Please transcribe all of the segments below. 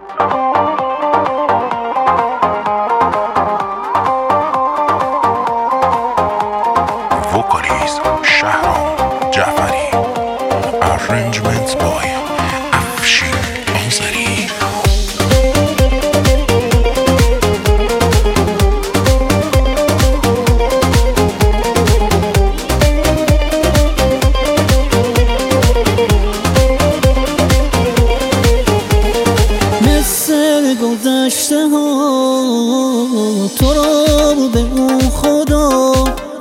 Vocalist Shahram Jafari. Arrangements by Afshin Ansari. مثل گذشته ها تو رو به اون خدا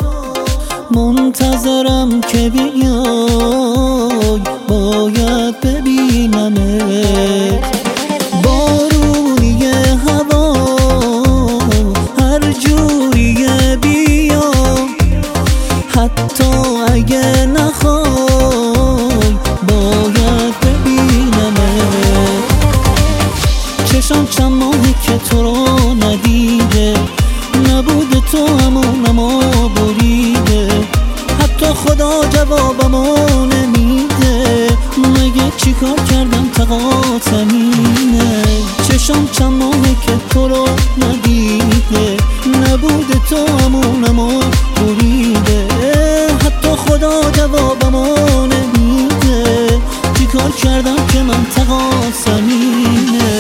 منتظرم که بیای، باید ببینمت. بارونی هوا هر جوریه بیا، حتی اگه نخوای باید ببینمت. چشم چند ماهی که تو رو ندیده، نبود تو همونمو بریده، حتی خدا جوابمو نمیده. مگه چی کار کردم تقاطم اینه؟ چشم چند ماهی که تو رو ندیده، نبود تو همونمو بریده، حتی خدا جوابمو نمیده. چی کار کردم که من تقاطم اینه؟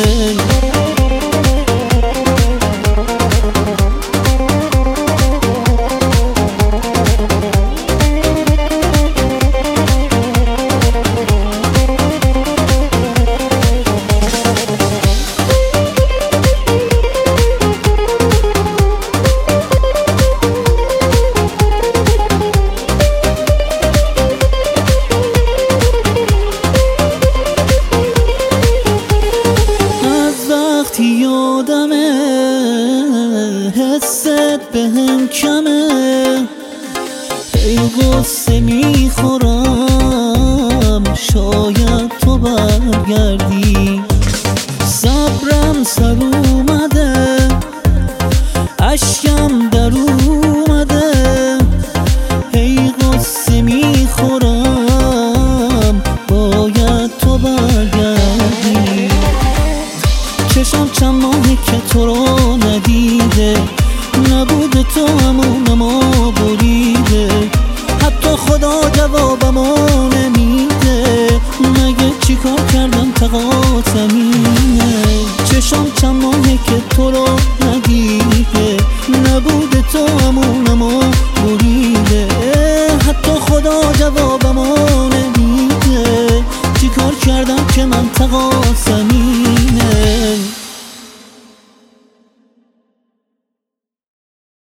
یادمه حست بهم کمه، ای غصه میخورم شاید تو برگردی. صبرم سر اومده، اشکم در اومده، ای غصه میخورم باید تو برگردی. چشم چند ماهی که تو رو ندیده، نبود تو همونمو بریده، حتی خدا جوابمو نمیده. مگه چی کار کردم تقاطم اینه؟ چشم چند ماهی که تو رو ندیده، نبود تو همونمو بریده، حتی خدا جوابمو نمیده. چی کار کردم که من تقاطم اینه؟